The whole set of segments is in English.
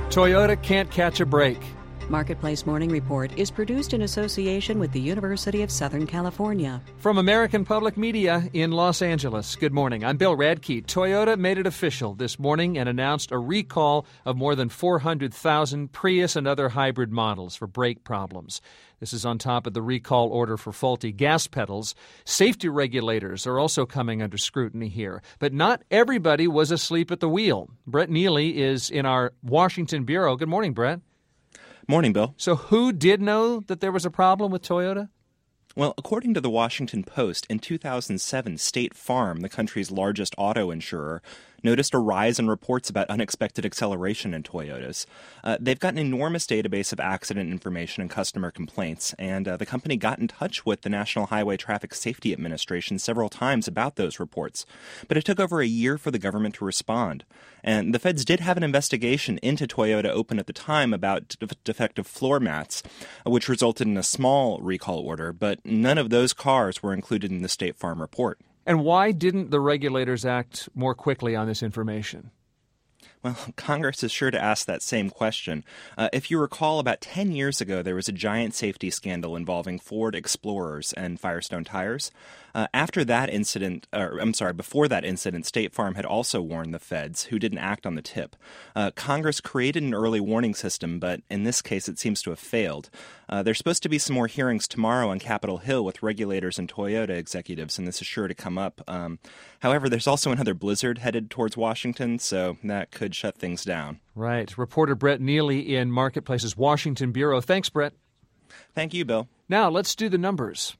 Toyota can't catch a break. Marketplace Morning Report is produced in association with the University of Southern California. From American Public Media in Los Angeles, good morning. I'm Bill Radke. Toyota made it official this morning and announced a recall of more than 400,000 Prius and other hybrid models for brake problems. This is on top of the recall order for faulty gas pedals. Safety regulators are also coming under scrutiny here. But not everybody was asleep at the wheel. Brett Neely is in our Washington bureau. Good morning, Brett. Morning, Bill. So who did know that there was a problem with Toyota? Well, according to the Washington Post, in 2007, State Farm, the country's largest auto insurer, noticed a rise in reports about unexpected acceleration in Toyotas. They've got an enormous database of accident information and customer complaints, and the company got in touch with the National Highway Traffic Safety Administration several times about those reports. But it took over a year for the government to respond. And the feds did have an investigation into Toyota open at the time about defective floor mats, which resulted in a small recall order, but none of those cars were included in the State Farm report. And why didn't the regulators act more quickly on this information? Well, Congress is sure to ask that same question. If you recall, about 10 years ago, there was a giant safety scandal involving Ford Explorers and Firestone tires. Before that incident, State Farm had also warned the feds, who didn't act on the tip. Congress created an early warning system, but in this case, it seems to have failed. There's supposed to be some more hearings tomorrow on Capitol Hill with regulators and Toyota executives, and this is sure to come up. However, there's also another blizzard headed towards Washington, so that could shut things down. Right. Reporter Brett Neely in Marketplace's Washington bureau. Thanks, Brett. Thank you, Bill. Now, let's do the numbers.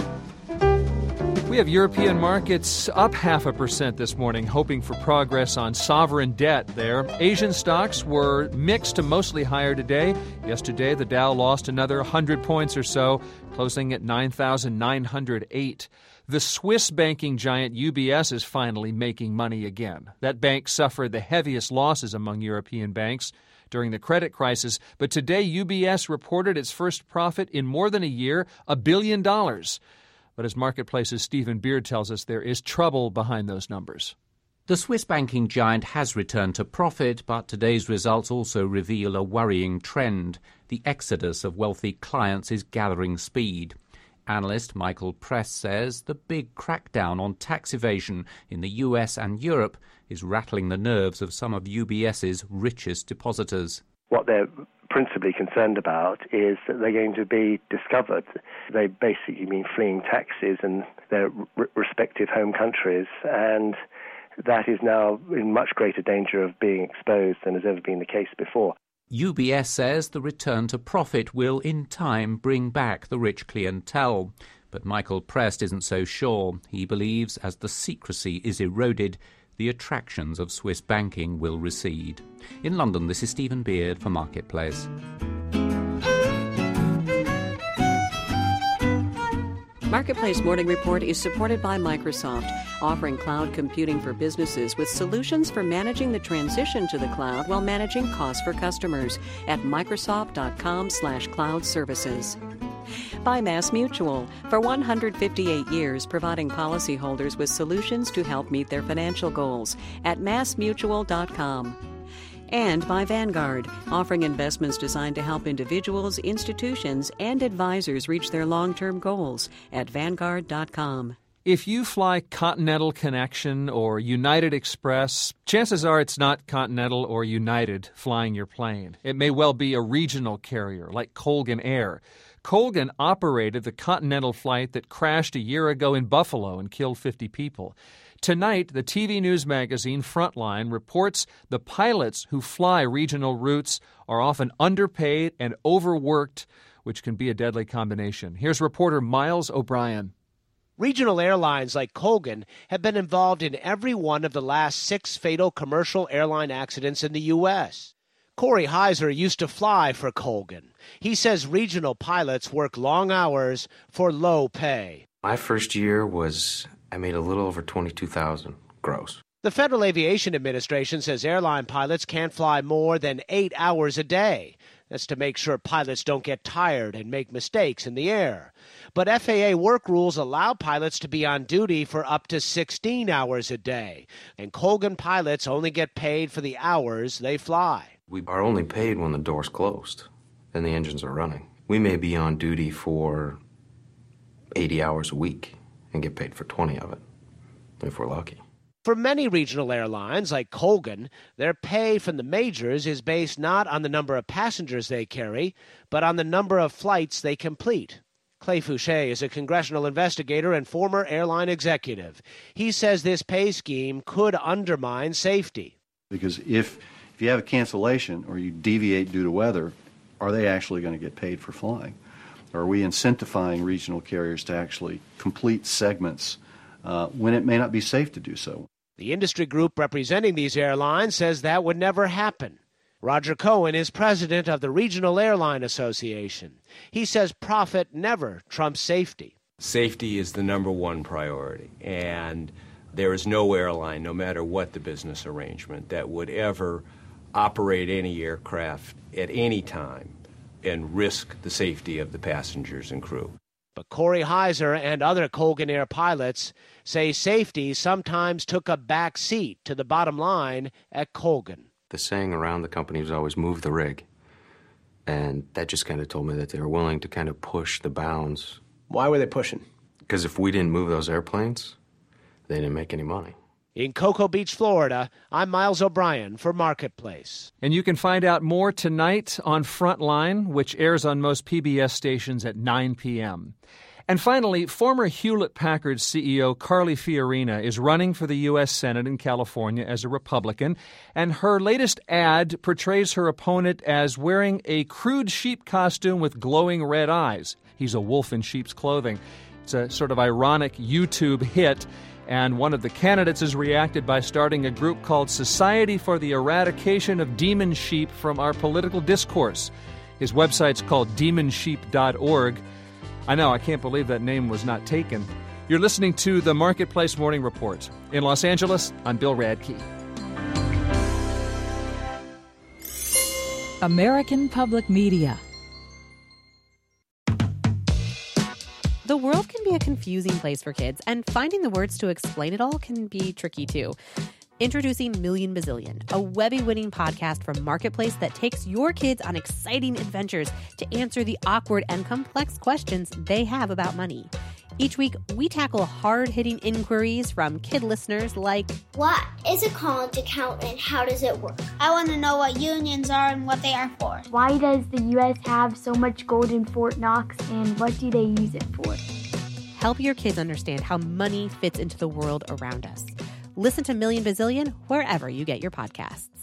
We have European markets up 0.5% this morning, hoping for progress on sovereign debt there. Asian stocks were mixed to mostly higher today. Yesterday, the Dow lost another 100 points or so, closing at 9,908. The Swiss banking giant UBS is finally making money again. That bank suffered the heaviest losses among European banks during the credit crisis, but today UBS reported its first profit in more than a year, $1 billion. But as Marketplace's Stephen Beard tells us, there is trouble behind those numbers. The Swiss banking giant has returned to profit, but today's results also reveal a worrying trend. The exodus of wealthy clients is gathering speed. Analyst Michael Press says the big crackdown on tax evasion in the US and Europe is rattling the nerves of some of UBS's richest depositors. What they're principally concerned about is that they're going to be discovered. They basically mean fleeing taxes in their respective home countries, and that is now in much greater danger of being exposed than has ever been the case before. UBS says the return to profit will in time bring back the rich clientele. But Michael Prest isn't so sure. He believes as the secrecy is eroded, the attractions of Swiss banking will recede. In London, this is Stephen Beard for Marketplace. Marketplace Morning Report is supported by Microsoft, offering cloud computing for businesses with solutions for managing the transition to the cloud while managing costs for customers at Microsoft.com/cloud services. By MassMutual, for 158 years providing policyholders with solutions to help meet their financial goals at MassMutual.com. And by Vanguard, offering investments designed to help individuals, institutions, and advisors reach their long-term goals at Vanguard.com. If you fly Continental Connection or United Express, chances are it's not Continental or United flying your plane. It may well be a regional carrier like Colgan Air. Colgan operated the Continental flight that crashed a year ago in Buffalo and killed 50 people. Tonight, the TV news magazine Frontline reports the pilots who fly regional routes are often underpaid and overworked, which can be a deadly combination. Here's reporter Miles O'Brien. Regional airlines like Colgan have been involved in every one of the last 6 fatal commercial airline accidents in the U.S. Corey Heiser used to fly for Colgan. He says regional pilots work long hours for low pay. My first year I made a little over $22,000 gross. The Federal Aviation Administration says airline pilots can't fly more than 8 hours a day. That's to make sure pilots don't get tired and make mistakes in the air. But FAA work rules allow pilots to be on duty for up to 16 hours a day. And Colgan pilots only get paid for the hours they fly. We are only paid when the door's closed and the engines are running. We may be on duty for 80 hours a week and get paid for 20 of it, if we're lucky. For many regional airlines, like Colgan, their pay from the majors is based not on the number of passengers they carry, but on the number of flights they complete. Clay Fouché is a congressional investigator and former airline executive. He says this pay scheme could undermine safety. Because if you have a cancellation or you deviate due to weather, are they actually going to get paid for flying? Or are we incentivizing regional carriers to actually complete segments when it may not be safe to do so? The industry group representing these airlines says that would never happen. Roger Cohen is president of the Regional Airline Association. He says profit never trumps safety. Safety is the number one priority, and there is no airline, no matter what the business arrangement, that would ever operate any aircraft at any time and risk the safety of the passengers and crew. But Corey Heiser and other Colgan Air pilots say safety sometimes took a back seat to the bottom line at Colgan. The saying around the company was always move the rig. And that just kind of told me that they were willing to kind of push the bounds. Why were they pushing? Because if we didn't move those airplanes, they didn't make any money. In Cocoa Beach, Florida, I'm Miles O'Brien for Marketplace. And you can find out more tonight on Frontline, which airs on most PBS stations at 9 p.m. And finally, former Hewlett-Packard CEO Carly Fiorina is running for the U.S. Senate in California as a Republican, and her latest ad portrays her opponent as wearing a crude sheep costume with glowing red eyes. He's a wolf in sheep's clothing. It's a sort of ironic YouTube hit, and one of the candidates has reacted by starting a group called Society for the Eradication of Demon Sheep from Our Political Discourse. His website's called demonsheep.org. I know, I can't believe that name was not taken. You're listening to the Marketplace Morning Report. In Los Angeles, I'm Bill Radke. American Public Media. The world can be a confusing place for kids, and finding the words to explain it all can be tricky too. Introducing Million Bazillion, a Webby-winning podcast from Marketplace that takes your kids on exciting adventures to answer the awkward and complex questions they have about money. Each week, we tackle hard-hitting inquiries from kid listeners like, what is a college account and how does it work? I want to know what unions are and what they are for. Why does the U.S. have so much gold in Fort Knox, and what do they use it for? Help your kids understand how money fits into the world around us. Listen to Million Bazillion wherever you get your podcasts.